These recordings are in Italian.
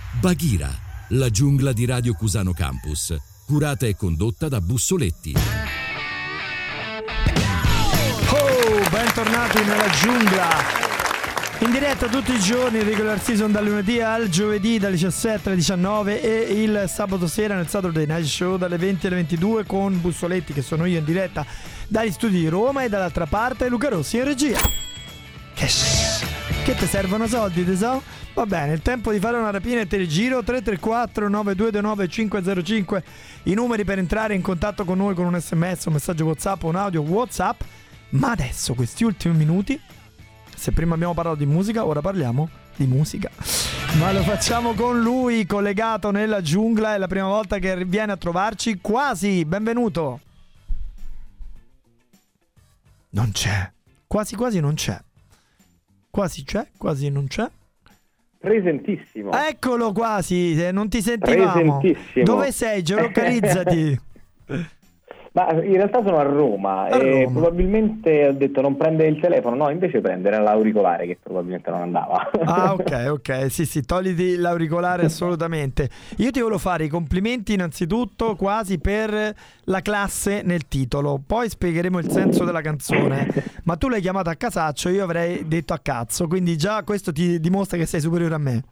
Bagheera, la giungla di Radio Cusano Campus, curata e condotta da Bussoletti. Oh, bentornati nella giungla. In diretta tutti i giorni, regular season dal lunedì al giovedì dalle 17 alle 19 e il sabato sera nel Saturday Night Show dalle 20 alle 22 con Bussoletti, che sono io in diretta dagli studi di Roma, e dall'altra parte Luca Rossi in regia. Che ti servono soldi, tesoro? Va bene, il tempo di fare una rapina e te li giro. 334 9229 505 i numeri per entrare in contatto con noi con un sms, un messaggio WhatsApp, un audio WhatsApp. Ma adesso, questi ultimi minuti, se prima abbiamo parlato di musica, ora parliamo di musica. Ma lo facciamo con lui, collegato nella giungla. È la prima volta che viene a trovarci. Quasi, benvenuto. Non c'è. Quasi quasi non c'è. Quasi c'è, quasi non c'è. Presentissimo. Eccolo, quasi, non ti sentivamo. Presentissimo. Dove sei? Geolocalizzati. Ma in realtà sono a Roma e Roma. Probabilmente ho detto non prendere il telefono, no, invece prendere l'auricolare che probabilmente non andava. Ah, ok, sì, togliti l'auricolare assolutamente. Io ti volevo fare i complimenti innanzitutto quasi per la classe nel titolo, poi spiegheremo il senso della canzone, ma tu l'hai chiamata a casaccio, io avrei detto a cazzo, quindi già questo ti dimostra che sei superiore a me.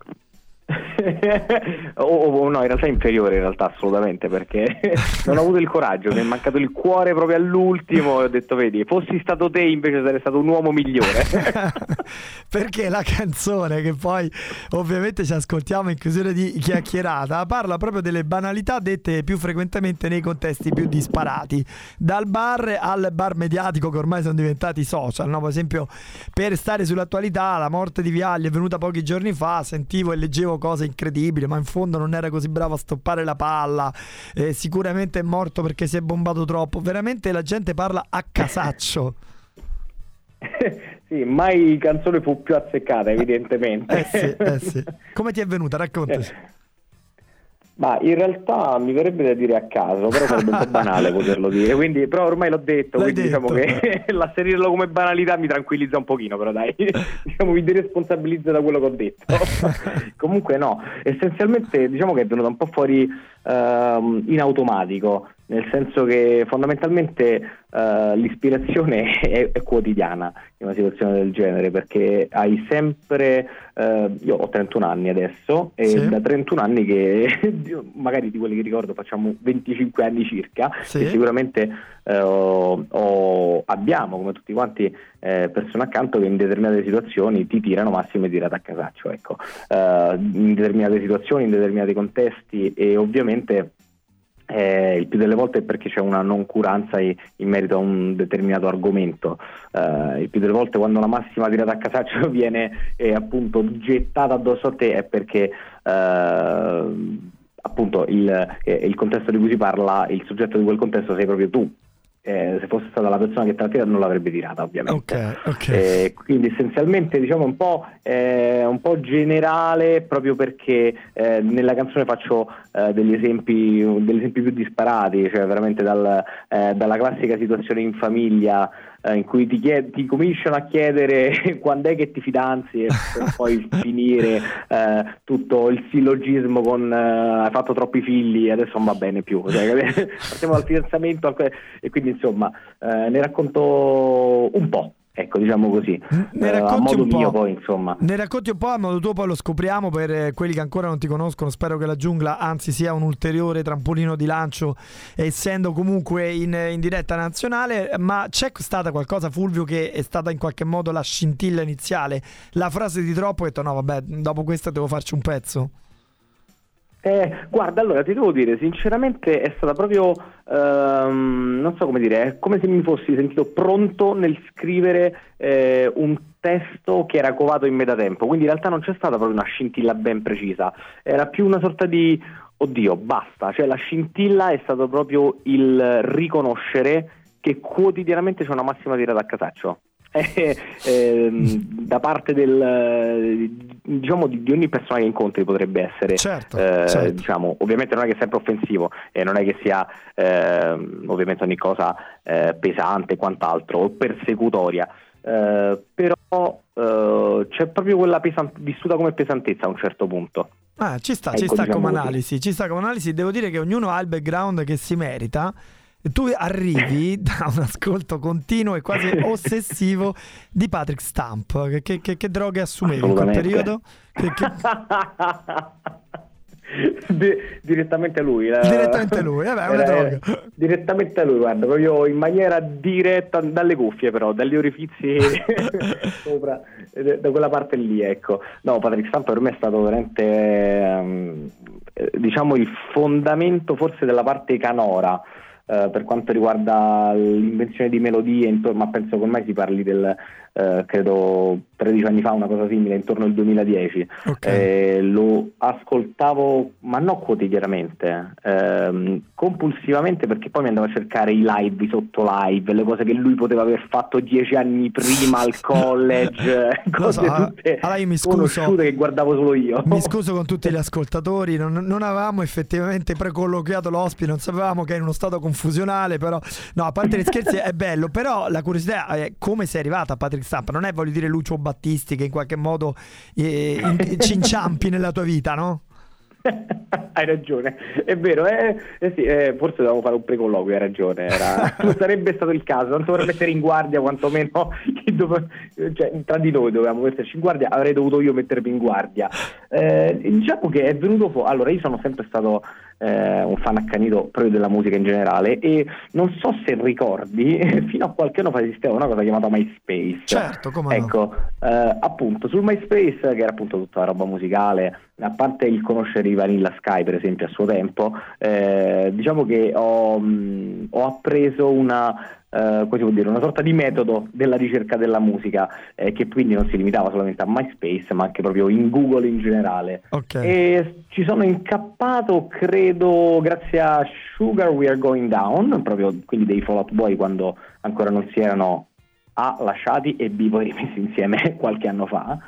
No, in realtà è inferiore, in realtà assolutamente, perché non ho avuto il coraggio, mi è mancato il cuore proprio all'ultimo e ho detto, vedi, fossi stato te invece sarei stato un uomo migliore. Perché la canzone, che poi ovviamente ci ascoltiamo in chiusura di chiacchierata, parla proprio delle banalità dette più frequentemente nei contesti più disparati, dal bar al bar mediatico che ormai sono diventati social, no? Per esempio, per stare sull'attualità, la morte di Vialli è venuta pochi giorni fa, sentivo e leggevo cose incredibili, ma in fondo non era così bravo a stoppare la palla, sicuramente è morto perché si è bombato troppo. Veramente la gente parla a casaccio. Sì, mai canzone fu più azzeccata, evidentemente. Sì. Come ti è venuta? Raccontaci. Ma in realtà mi verrebbe da dire a caso, però sarebbe un po' banale poterlo dire, quindi, però ormai l'ho detto, L'hai quindi detto. diciamo che l'asserirlo come banalità mi tranquillizza un pochino, però dai, diciamo mi deresponsabilizza da quello che ho detto. Comunque no, essenzialmente diciamo che è venuta un po' fuori in automatico, nel senso che fondamentalmente l'ispirazione è quotidiana in una situazione del genere, perché hai sempre io ho 31 anni adesso e Sì. da 31 anni che magari di quelli che ricordo facciamo 25 anni circa, Sì. e sicuramente abbiamo come tutti quanti persone accanto che in determinate situazioni ti tirano massime tirate a casaccio, ecco, in determinate situazioni, in determinati contesti, e ovviamente il più delle volte è perché c'è una noncuranza in merito a un determinato argomento. Il più delle volte quando una massima tirata a casaccio viene appunto gettata addosso a te è perché appunto il contesto di cui si parla, il soggetto di quel contesto sei proprio tu. Se fosse stata la persona che te la tira non l'avrebbe tirata, ovviamente. Ok. Quindi essenzialmente diciamo un po' generale, proprio perché nella canzone faccio degli esempi più disparati, cioè veramente dalla classica situazione in famiglia in cui ti cominciano a chiedere quando è che ti fidanzi, e per poi finire tutto il sillogismo con hai fatto troppi figli e adesso non va bene più, cioè, partiamo dal fidanzamento e quindi insomma ne racconto un po'. Ecco, diciamo così, Ne a racconti modo un po'. mio poi, insomma. Ne racconti un po', a modo tuo, poi lo scopriamo per quelli che ancora non ti conoscono. Spero che la giungla, anzi, sia un ulteriore trampolino di lancio, essendo comunque in diretta nazionale. Ma c'è stata qualcosa, Fulvio, che è stata in qualche modo la scintilla iniziale, la frase di troppo, ho detto no vabbè, dopo questa devo farci un pezzo? Guarda, allora ti devo dire, sinceramente è stata proprio, non so come dire, è come se mi fossi sentito pronto nel scrivere un testo che era covato in me da tempo, quindi in realtà non c'è stata proprio una scintilla ben precisa, era più una sorta di, oddio, basta, cioè la scintilla è stato proprio il riconoscere che quotidianamente c'è una massima tirata a casaccio. Da parte diciamo di ogni persona che incontri potrebbe essere, Certo. diciamo, ovviamente non è che è sempre offensivo e non è che sia ovviamente ogni cosa pesante e quant'altro o persecutoria, però c'è proprio quella vissuta come pesantezza a un certo punto. Ci sta Ecco, come diciamo analisi, ci sta come analisi. Devo dire che ognuno ha il background che si merita. E tu arrivi da un ascolto continuo e quasi ossessivo di Patrick Stump. Che droghe assumevi in quel periodo? Direttamente a lui. Direttamente a lui, è una droga. Direttamente a lui, guarda, proprio in maniera diretta, dalle cuffie però, dagli orifizi sopra, da quella parte lì, ecco. No, Patrick Stump per me è stato veramente, diciamo, il fondamento forse della parte canora. Per quanto riguarda l'invenzione di melodie, ma penso che ormai si parli del credo 13 anni fa, una cosa simile, intorno al 2010. Okay. Lo ascoltavo, ma non quotidianamente, compulsivamente, perché poi mi andavo a cercare i live, i sotto live, le cose che lui poteva aver fatto 10 anni prima al college, cose tutte allora io mi conosciute che guardavo solo io. Mi scuso con tutti gli ascoltatori, non avevamo effettivamente precolloquiato l'ospite, non sapevamo che è in uno stato confusionale, però no, a parte gli scherzi è bello, però la curiosità è come sei arrivata a Patrick Stump. Non è, voglio dire, Lucio Battisti che in qualche modo ci inciampi nella tua vita, no? Hai ragione, è vero, sì, forse dovevamo fare un precolloquio, hai ragione, non sarebbe stato il caso, non dovrei mettere in guardia, quantomeno cioè, tra di noi dovevamo metterci in guardia, avrei dovuto io mettermi in guardia. Diciamo che è venuto fuori, allora io sono sempre stato un fan accanito proprio della musica in generale, e non so se ricordi, fino a qualche anno fa esisteva una cosa chiamata MySpace. Certo, come ecco, no. Appunto sul MySpace, che era appunto tutta la roba musicale, a parte il conoscere i Vanilla Sky per esempio a suo tempo, diciamo che ho appreso come si può dire, una sorta di metodo della ricerca della musica, che quindi non si limitava solamente a MySpace, ma anche proprio in Google in generale. Okay. E ci sono incappato, credo, grazie a Sugar We Are Going Down, proprio quindi dei Fall Out Boy, quando ancora non si erano A lasciati e B poi rimessi insieme qualche anno fa.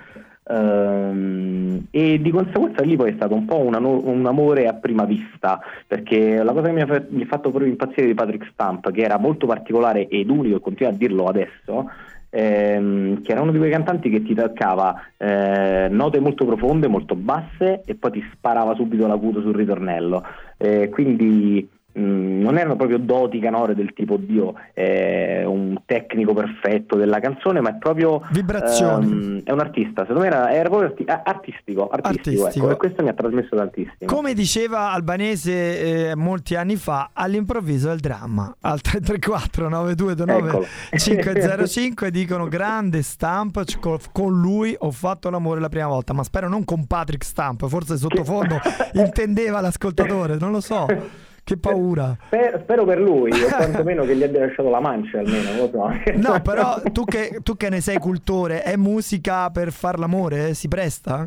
E di conseguenza lì poi è stato un po' un amore a prima vista, perché la cosa che mi ha fatto proprio impazzire di Patrick Stump, che era molto particolare ed unico, e continua a dirlo adesso, che era uno di quei cantanti che ti toccava note molto profonde, molto basse, e poi ti sparava subito l'acuto sul ritornello, quindi non erano proprio doti canore del tipo Dio un tecnico perfetto della canzone, ma è proprio vibrazioni. È un artista, secondo me era proprio artistico. Ecco, e questo mi ha trasmesso tantissimo. Come diceva Albanese molti anni fa, all'improvviso è il dramma. Al 334 9229 505 dicono: grande Stump, con lui ho fatto l'amore la prima volta. Ma spero non con Patrick Stump, forse sottofondo intendeva l'ascoltatore, non lo so. Che paura. Spero per lui, o quantomeno che gli abbia lasciato la mancia, almeno, lo so. No, però tu che ne sei cultore, è musica per far l'amore? Si presta?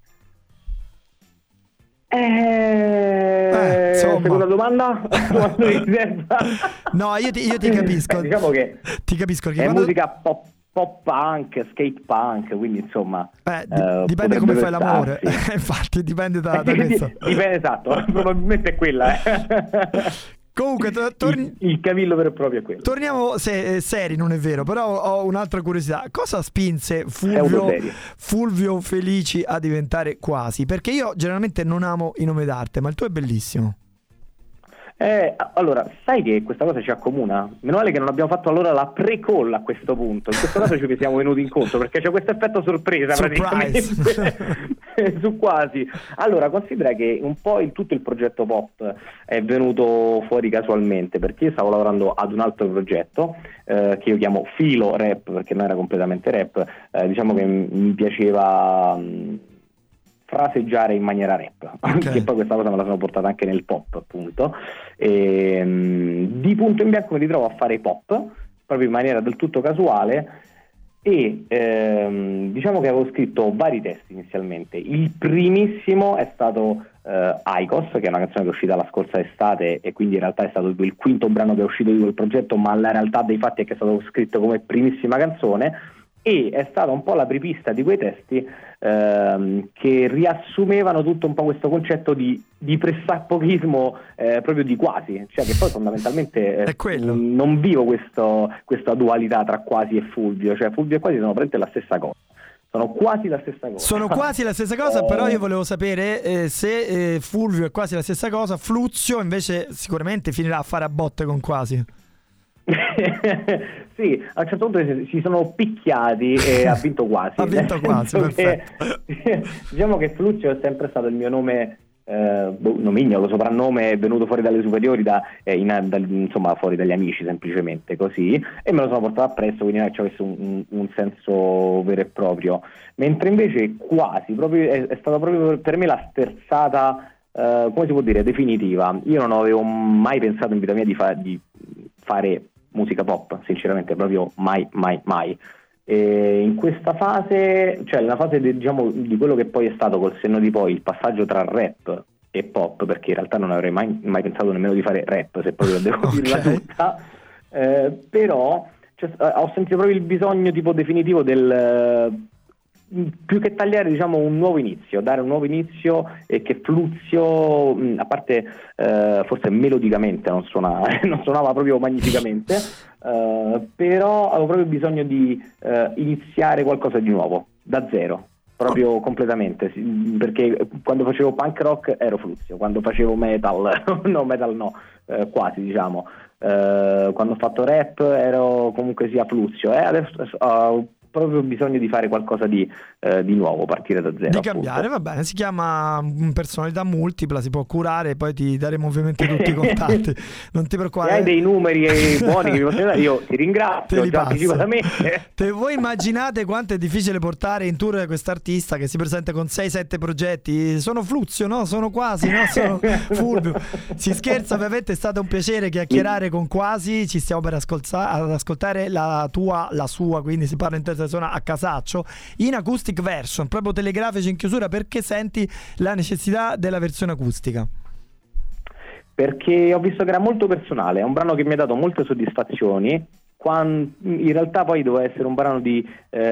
Seconda domanda? No, io ti capisco. Diciamo che ti capisco è musica pop punk, skate punk, quindi insomma dipende come fai l'amore. Infatti dipende da questo. Dipende, esatto, probabilmente è quella. Comunque il cavillo vero e proprio è quello. Torniamo seri, non è vero, però ho un'altra curiosità. Cosa spinse Fulvio Felici a diventare Quasi? Perché io generalmente non amo i nomi d'arte, ma il tuo è bellissimo. Allora, sai che questa cosa ci accomuna? Meno male che non abbiamo fatto allora la pre-call a questo punto. In questo caso ci siamo venuti incontro, perché c'è questo effetto sorpresa praticamente su Quasi. Allora, considera che un po' tutto il progetto pop è venuto fuori casualmente, perché io stavo lavorando ad un altro progetto che io chiamo Filo Rap, perché non era completamente rap. Diciamo che mi piaceva fraseggiare in maniera rap, che poi questa cosa me la sono portata anche nel pop, appunto, e di punto in bianco mi ritrovo a fare pop proprio in maniera del tutto casuale, e diciamo che avevo scritto vari testi inizialmente. Il primissimo è stato Icos, che è una canzone che è uscita la scorsa estate, e quindi in realtà è stato il quinto brano che è uscito di quel progetto, ma la realtà dei fatti è che è stato scritto come primissima canzone, e è stata un po' la apripista di quei testi che riassumevano tutto un po' questo concetto di pressappochismo proprio di Quasi, cioè che poi fondamentalmente non vivo questa dualità tra Quasi e Fulvio, cioè Fulvio e Quasi sono praticamente la stessa cosa, sono quasi la stessa cosa. Sono quasi la stessa cosa, però io volevo sapere se Fulvio è quasi la stessa cosa, Fluzio invece sicuramente finirà a fare a botte con quasi. Sì, a un certo punto si sono picchiati e ha vinto quasi. Ha vinto quasi, perfetto. Diciamo che Fluzio è sempre stato il mio nome nomignolo, lo soprannome è venuto fuori dalle superiori insomma fuori dagli amici, semplicemente così, e me lo sono portato appresso, quindi non ci ho messo un senso vero e proprio, mentre invece quasi proprio è stata proprio per me la sterzata, come si può dire, definitiva. Io non avevo mai pensato in vita mia di fare musica pop, sinceramente, proprio mai. E in questa fase, cioè nella fase diciamo di quello che poi è stato col senno di poi il passaggio tra rap e pop, perché in realtà non avrei mai pensato nemmeno di fare rap, se proprio devo dirla tutta, però ho sentito proprio il bisogno tipo definitivo del più che tagliare, diciamo, un nuovo inizio, dare un nuovo inizio, e che Fluzio, a parte forse melodicamente non suonava proprio magnificamente, però avevo proprio bisogno di iniziare qualcosa di nuovo, da zero, proprio completamente, perché quando facevo punk rock ero Fluzio, quando facevo metal quasi, diciamo, quando ho fatto rap ero comunque sia Fluzio, e adesso proprio bisogno di fare qualcosa di nuovo, partire da zero. Di cambiare, va bene, si chiama personalità multipla, si può curare, poi ti daremo ovviamente tutti i contatti. Non ti preoccupare. Se hai dei numeri buoni che mi possono dare, io ti ringrazio già anticipatamente. Voi immaginate quanto è difficile portare in tour quest'artista che si presenta con 6-7 progetti? Sono Fluzio, no? Sono quasi, no? Sono Fulvio. Si scherza, ovviamente è stato un piacere chiacchierare con Quasi, ci stiamo per ascoltare la sua, quindi si parla in terza persona, a casaccio, in acoustic version, proprio telegrafici in chiusura. Perché senti la necessità della versione acustica? Perché ho visto che era molto personale, è un brano che mi ha dato molte soddisfazioni, quando in realtà poi doveva essere un brano di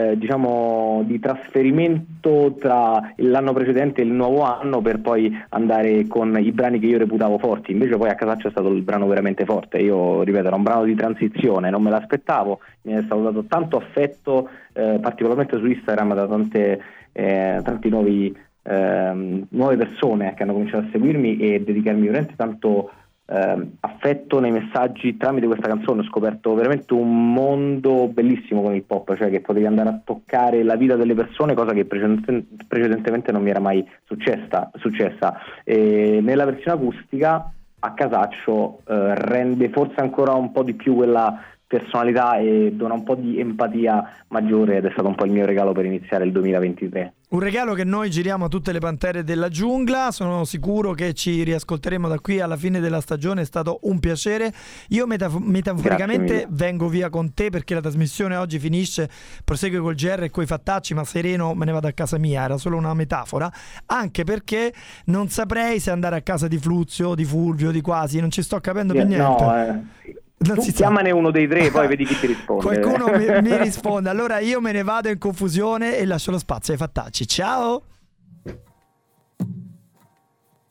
trasferimento tra l'anno precedente e il nuovo anno, per poi andare con i brani che io reputavo forti. Invece poi a casaccio è stato il brano veramente forte. Io ripeto, era un brano di transizione, non me l'aspettavo, mi è stato dato tanto affetto, particolarmente su Instagram, da tanti nuove persone che hanno cominciato a seguirmi e dedicarmi veramente tanto affetto nei messaggi tramite questa canzone. Ho scoperto veramente un mondo bellissimo con il pop, cioè che potevi andare a toccare la vita delle persone, cosa che precedentemente non mi era mai successa. E nella versione acustica a casaccio rende forse ancora un po' di più quella personalità e dona un po' di empatia maggiore, ed è stato un po' il mio regalo per iniziare il 2023. Un regalo che noi giriamo a tutte le pantere della giungla. Sono sicuro che ci riascolteremo da qui alla fine della stagione, è stato un piacere. Io metaforicamente vengo via con te, perché la trasmissione oggi finisce, prosegue col GR e coi fattacci, ma sereno me ne vado a casa mia. Era solo una metafora, anche perché non saprei se andare a casa di Fluzio, di Fulvio, di Quasi, non ci sto capendo più niente. Tu chiamane uno dei tre, poi vedi chi ti risponde. Qualcuno mi risponde. Allora io me ne vado in confusione e lascio lo spazio ai fattacci. Ciao.